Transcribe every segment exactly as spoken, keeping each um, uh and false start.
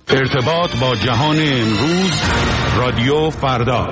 ارتباط با جهان امروز، رادیو فردا.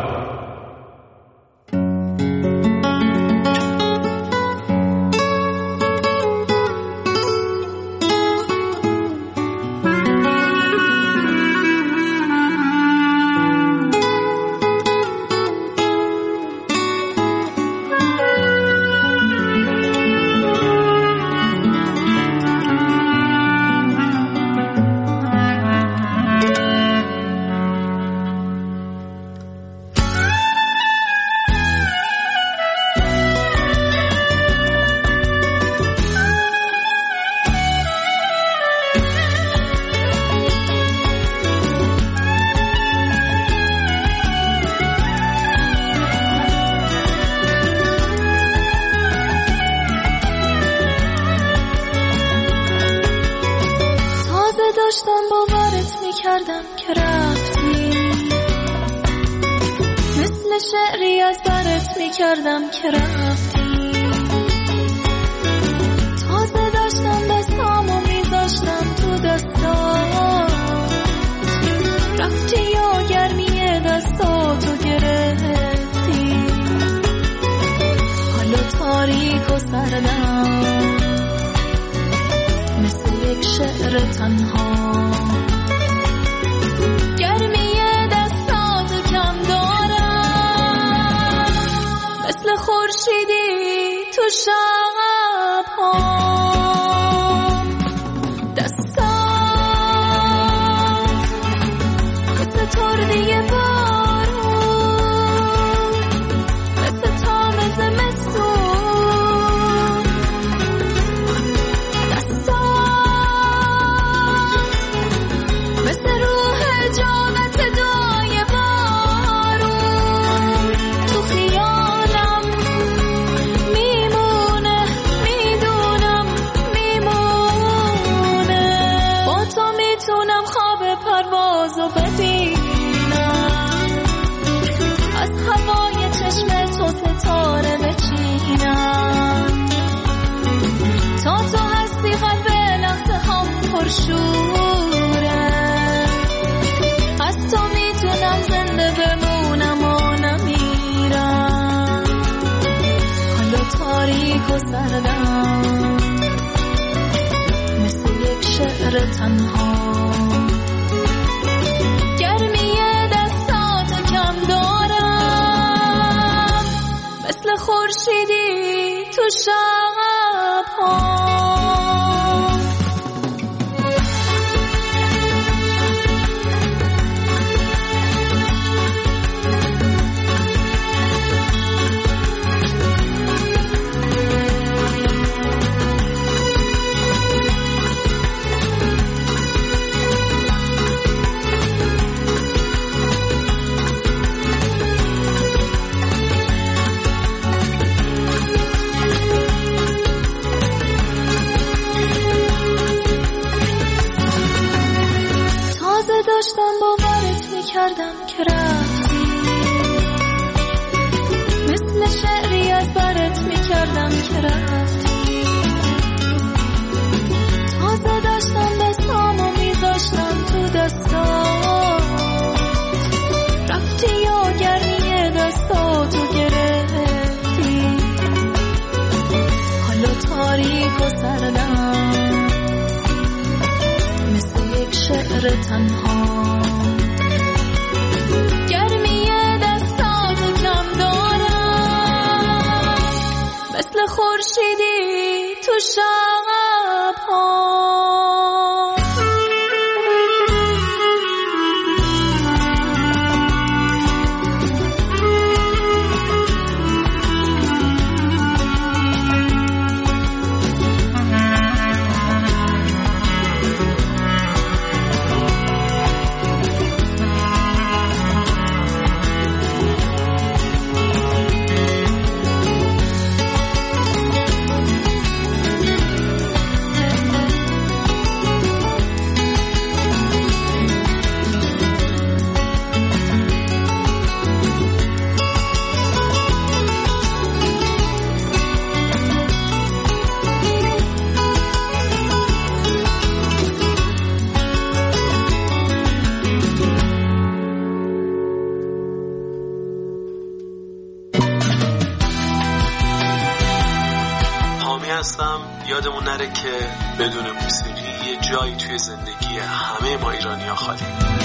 میخواستم یادمون نره که بدون موسیقی یه جایی توی زندگی همه ما ایرانی‌ها خالی.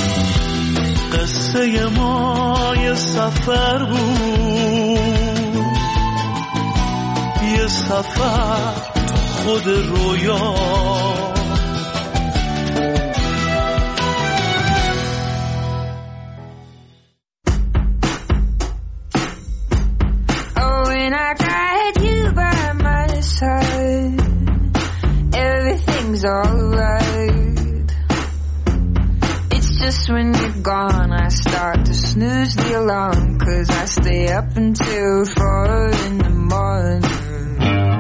قصه ما یه سفر بود، یه سفر خود رویا. Everything's alright. It's just when you're gone I start to snooze the alarm, 'cause I stay up until four in the morning,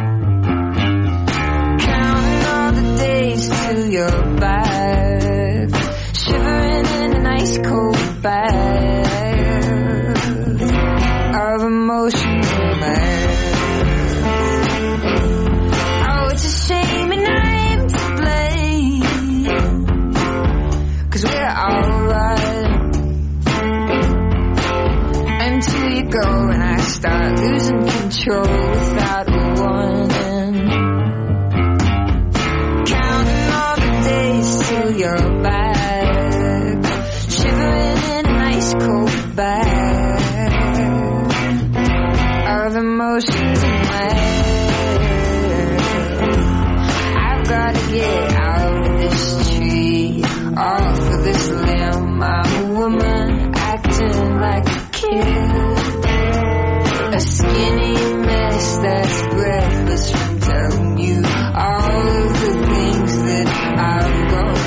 counting all the days till you're back, shivering in an ice cold bath of emotions and mad. It's a shame and I'm to blame, 'cause we're alright until you go and I start losing control without a warning, counting all the days till you're back, shivering in an ice cold bath of emotions and mad. Gotta get out of this tree, off of this limb. I'm a woman acting like a kid, a skinny mess that's breathless from telling you all of the things that I'm going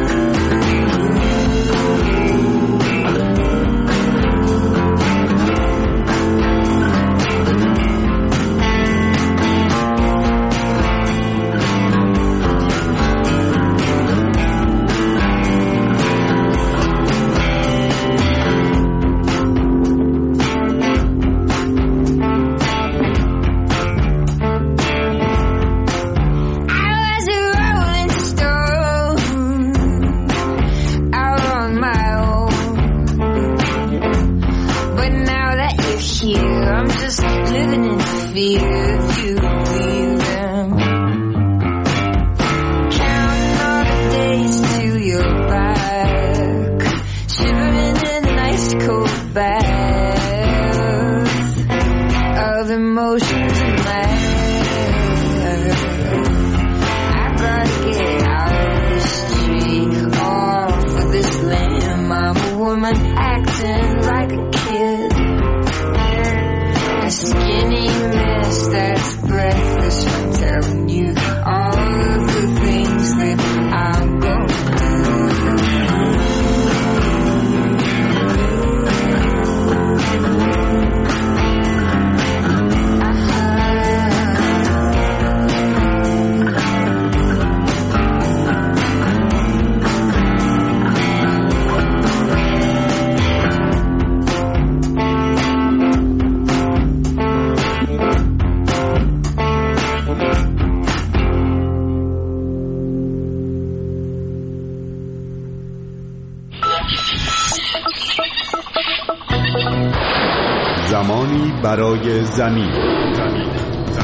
زمانی برای زمین. زمین.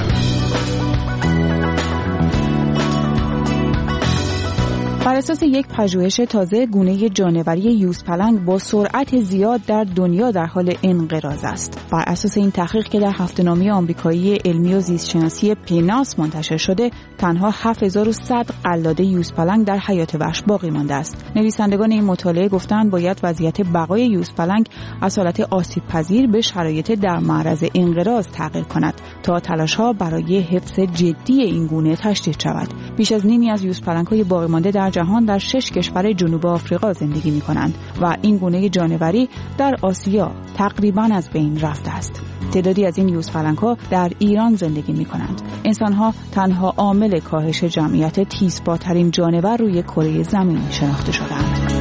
بر اساس یک پژوهش تازه، گونه جانوری یوزپلنگ با سرعت زیاد در دنیا در حال انقراض است. بر اساس این تحقیق که در هفته‌نامه آمریکایی علمی و زیستشناسی پیناس منتشر شده، تنها هفت هزار و صد قلاده یوزپلنگ در حیات وحش باقی مانده است. نویسندگان این مطالعه گفتند باید وضعیت بقای یوزپلنگ از حالت آسیب پذیر به شرایط در معرض انقراض تغییر کند تا تلاش‌ها برای حفظ جدی این گونه تشدید شود. بیش از نیمی از یوزپلنگ‌های باقی مانده در جهان در شش کشور جنوب آفریقا زندگی می‌کنند و این گونه جانوری در آسیا تقریباً از بین رفته است. تعدادی از این یوزپلنگ‌ها در ایران زندگی می‌کنند. انسان‌ها تنها عامل کاهش جمعیت تیزپاترین جانور روی کره زمین شناخته شده‌اند.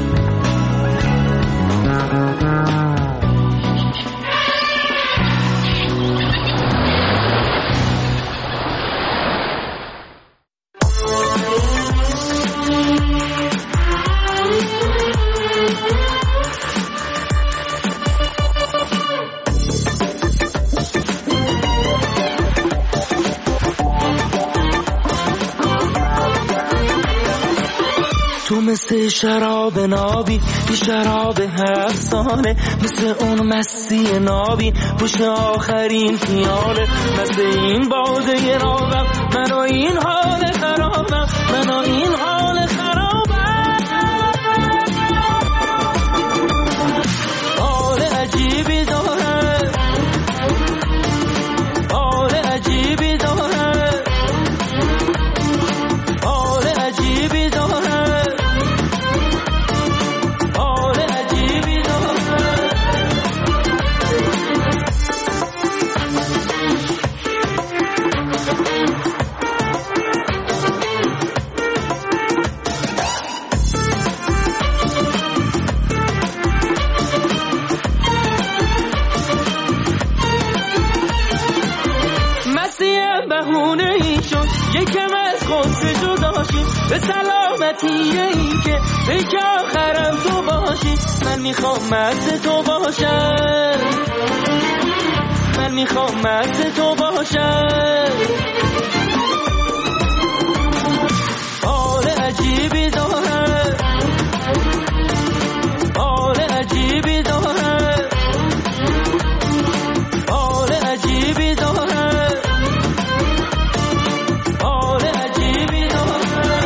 تو مثل شراب نابی، یه شراب هفت ساله، مثل اون مستی نابی پشت آخرین خیاله. مثل این باده نابم، من و این حال خرابم، من و این حال خرابم. حال عجیبی داره، حال عجیبی داره، حال عجیبی داره، حال عجیبی داره. مسیح بهونه ای شد یکم از خود جدا شی، به سلامتی این که فکر آخرم تو باشی. من میخوام مست تو باشم، من میخوام مست تو باشم. حال عجیبی داره، حال عجیبی داره، حال عجیبی داره، حال عجیبی داره.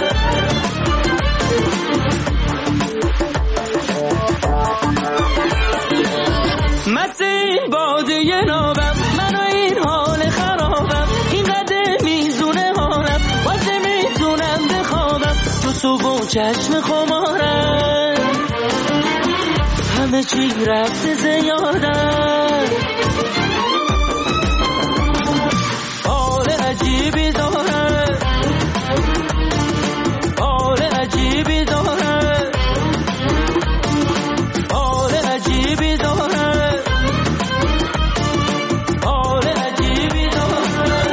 مثل این باده نابم، من و این حال خرابم، این قدر میزونه حالم، واسه میتونم بخوابم. تو صبح چشم خمارم، همه چی رفت زیادم. حال عجیبی داره، حال عجیبی داره، حال عجیبی داره، حال عجیبی داره.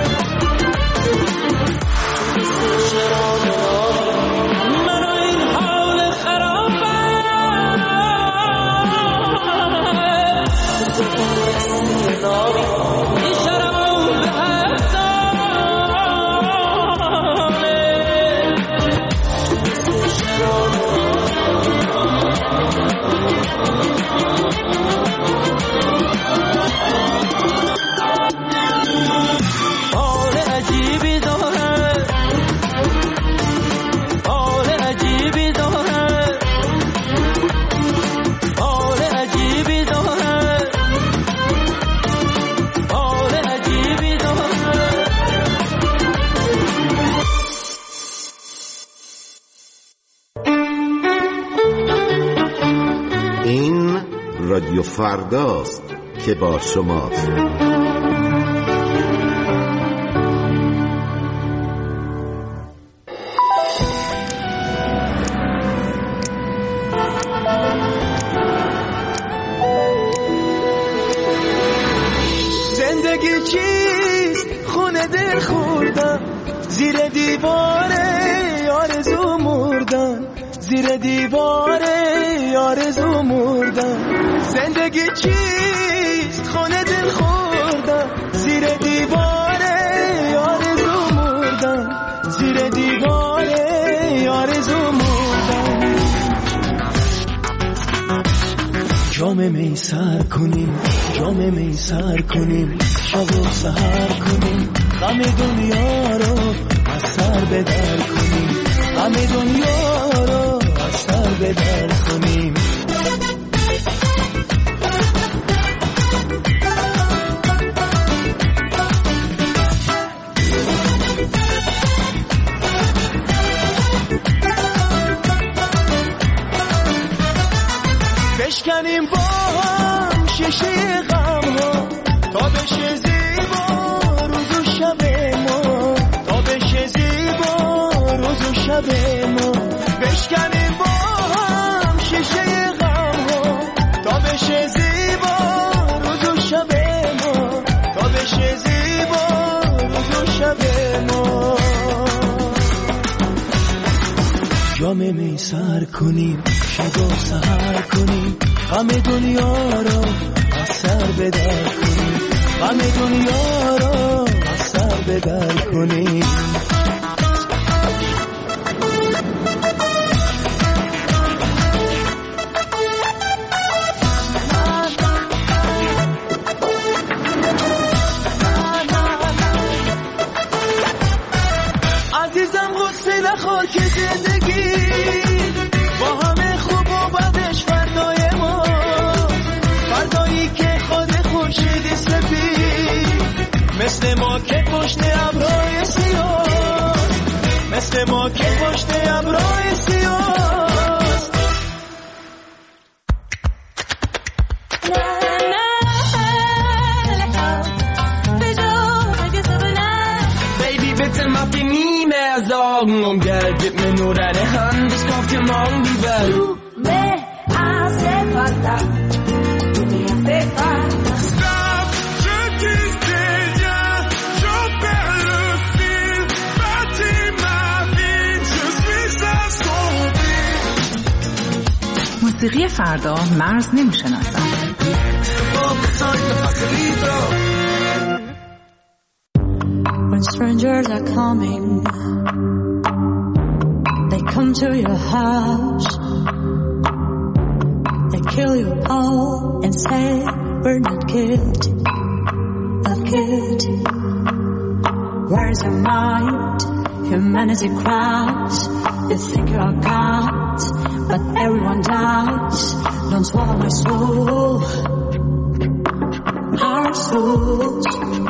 من و این حال خرابم، این شراب هفت حال عجیبی داره، حال عجیبی داره، حال عجیبی داره، حال عجیبی داره. این رادیو فرداست که با شماست. زندگی چیست؟ خونه دل خوردم، زیر دیواره آرزو مردم، زیر دیواره آرزو مردم. زندگی چیست؟ خونه دل خوردم، زیر دیواره آرزو مردم، زیر دیواره آرزو مردم. جام می سر کنیم، جام می سر کنیم، شب و سحر کنیم، غم دنیا رو از سر بدر کنیم، غم دنیا رو از سر بدر کنیم. بشکنیم با هم شیشه غم ها، تا بشه زیبا روز و شب ما، تا بشه زیبا روز و شب ما. بشکنیم با هم شیشه غم ها، تا بشه زیبا روز و شب ما، تا بشه زیبا روز و شب ما. جام می سر کنیم، شب و سحر کنیم، غم دنیا رو از سر بدر کنیم، غم دنیا رو از سر بدر کنیم. Tú me hace falta, tú me hace falta. Stop, je dis rien, je perds le fil, bâtis ma vie, je suis assombri. موسیقی فردا مرز نمی‌شناسد. When strangers are coming, they come to your house, they kill you all and say we're not guilty, not guilty. Where's your mind? Humanity cries. You think you're God, but everyone dies. Don't swallow my soul, our souls.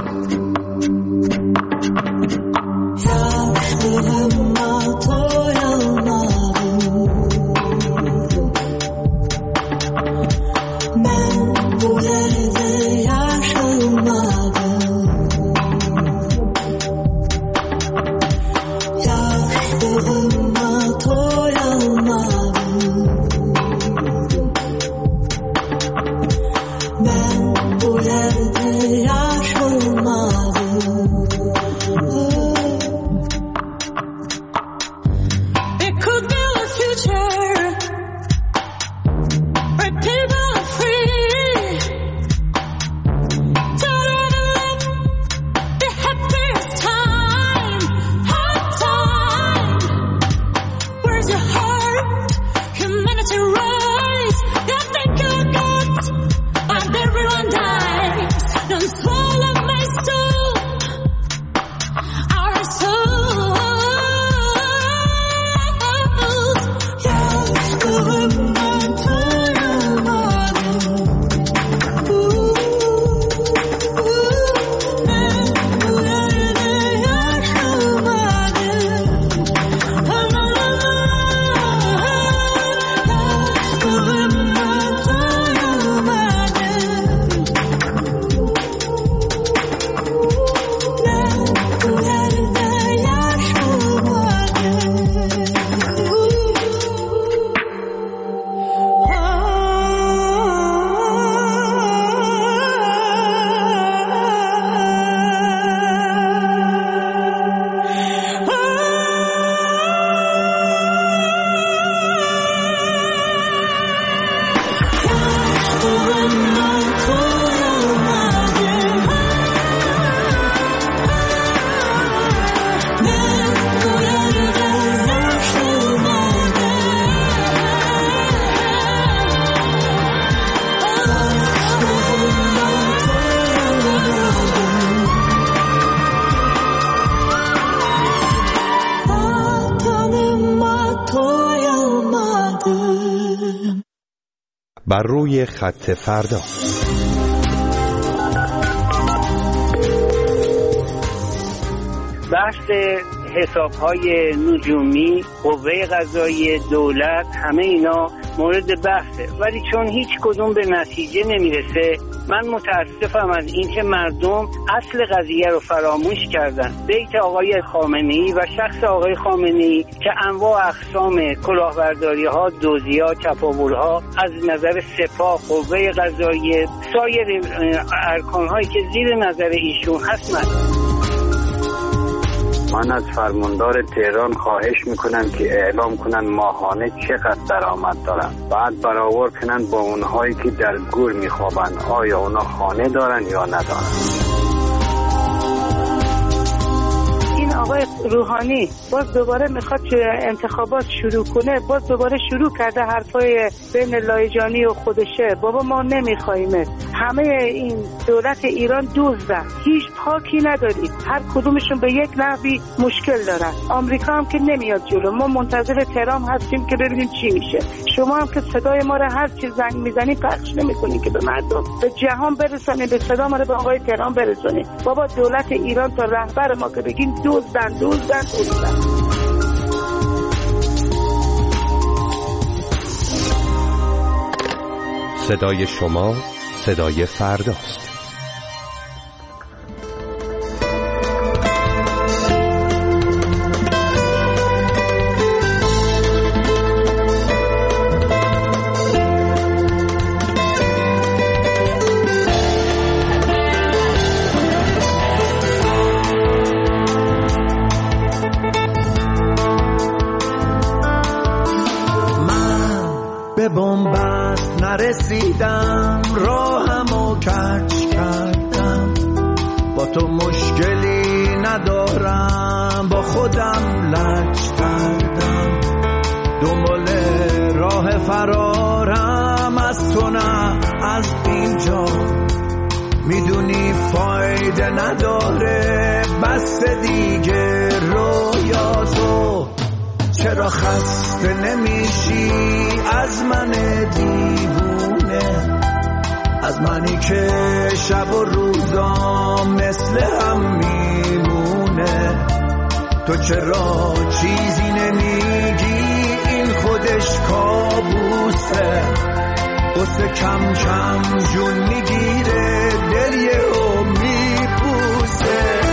بر روی خط فردا. بحث حساب‌های نجومی، قوه قضاییه، دولت، همه اینا مورد بحثه، ولی چون هیچ کدوم به نتیجه نمیرسه من متاسفم از اینکه مردم اصل قضیه رو فراموش کردن. بیت آقای خامنه‌ای و شخص آقای خامنه‌ای که انواع اقسام کلاهبرداری‌ها، دزدی‌ها، تپاول‌ها از نظر سپاه، قوه قضاییه، سایر ارکان‌هایی که زیر نظر ایشون هست. من از فرماندار تهران خواهش میکنم که اعلام کنن ماهانه چقدر درآمد دارن، بعد برآورد کنن با اونهایی که در گور میخوابن، آیا اونا خانه دارن یا ندارن. آقای روحانی باز دوباره میخواد انتخابات شروع کنه، باز دوباره شروع کرده حرفای بین لایجانی و خودشه. بابا ما نمیخوایمه. همه این دولت ایران دزدن، هیچ پاکی نداری، هر کدومشون به یک نحوی مشکل دارن. آمریکا هم که نمیاد جلو، ما منتظر ترامپ هستیم که ببینیم چی میشه. شما هم که صدای ما رو هر چی زنگ میزنی پخش نمیکنین که به مردم، به جهان برسونین، به صدا ما رو به آقای ترامپ برسونین. بابا دولت ایران تا رهبر ما که بگین دزدن دزدن دزدن. صدای شما صدای فرداست. به بنبست نرسیدم، راهمو کج کردم. با تو مشکلی ندارم، با خودم لج کردم. دنبال راه فرارم از تو نه از اینجا. میدونی فایده نداره بس دیگه رویاتو. چرا خسته نمیشی از من دیوونه، از منی که شب و روزام مثل هم میمونه؟ تو چرا چیزی نمیگی؟ این خودش کابوسه. قصه کم کم جون میگیره، دل یهو میپوسه.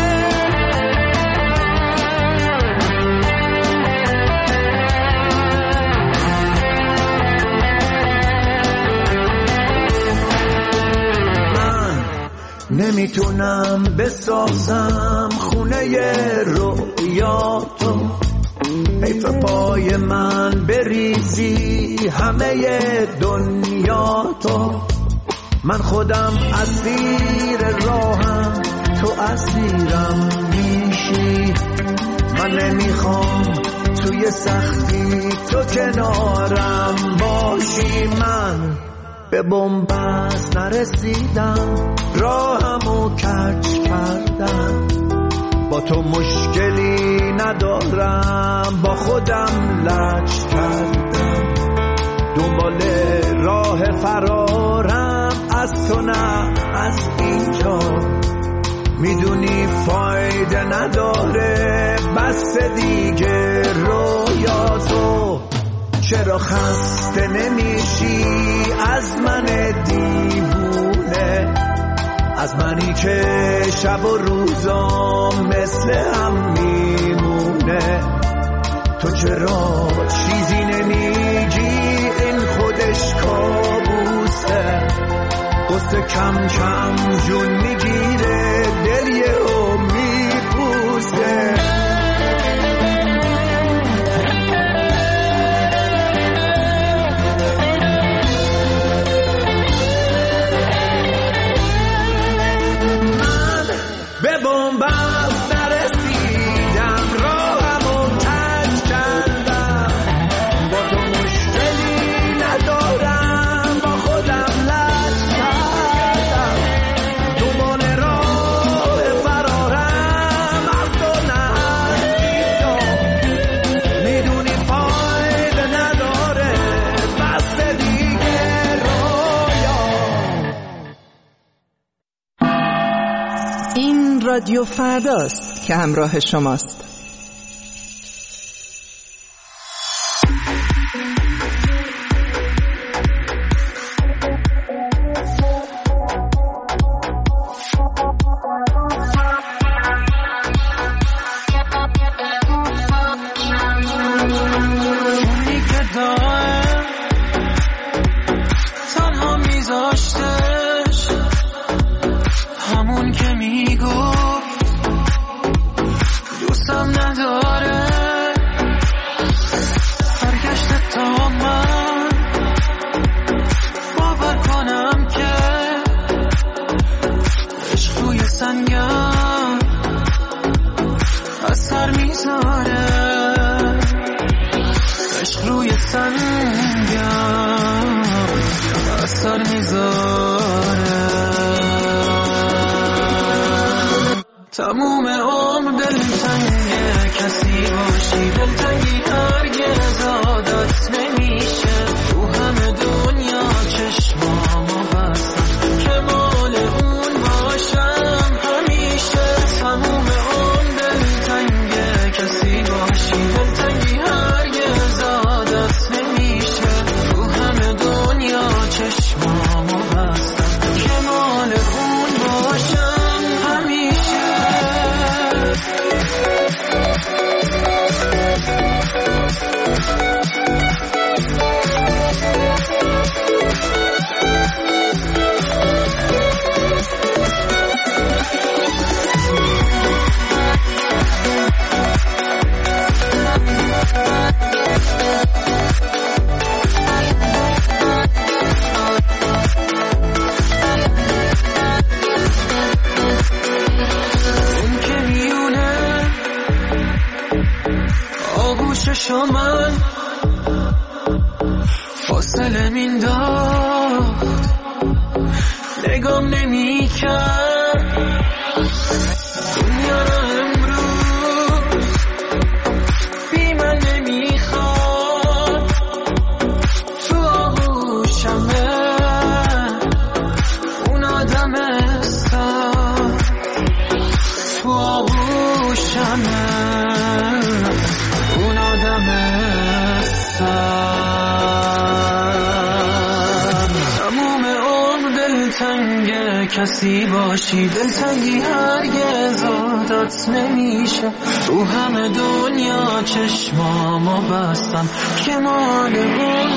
من نمیتونم بسازم خونه رویاتو. حیف پای من بریزی همه دنیا تو. من خودم اسیر راهم، تو اسیرم میشی. من نمیخوام توی سختی تو کنارم باشی. من به بنبست نرسیدم، راهمو کج کردم. با تو مشکلی ندارم، با خودم لج کردم. دنبال راه فرارم از تو نه از اینجا. میدونی فایده نداره بس دیگه رویاتو. چرا خسته نمیشی از من دیوونه، از منی که شب و روزام مثل هم میمونه؟ تو چرا چیزی نمیگی؟ این خودش کابوسه. قصه کم کم جون میگیره، دل یهو میپوسه. به بنبست نرسیدم، راهمو کج کردم. با تو مشکلی ندارم، با خودم لج کردم. دنبال راه فرارم از تو نه از اینجا. میدونی فایده نداره بس دیگه رویا. این رادیو فرداست که همراه شماست. اونی که دائم تنها میذاشتش، همون که میگفت دوستم نداره. برگشته تا من باور کنم که عشق روی سنگم اثر میذاره. عشق روی سنگم اثر میذاره. تموم عمر دلتنگه کسی باشی، دلتنگی هرگز عادت نمیشه. تو همه دنیا چشمامو بستم که مال اون باشم همیشه. تموم عمر دلتنگه کسی باشی، دلتنگی هرگز عادت نمیشه. تو همه دنیا چشمامو بستم که مال اون باشم همیشه. فاصله مینداخت نگام نمی کرد دنیا رو امروز بی من نمیخواد تو آغوشمه اون آدم استاد تو آغوشمه اون آدم استاد دلتنگ کسی باشی دلتنگی هرگز عادت نمیشه رو همه دنیا چشمامو بستم که مال اون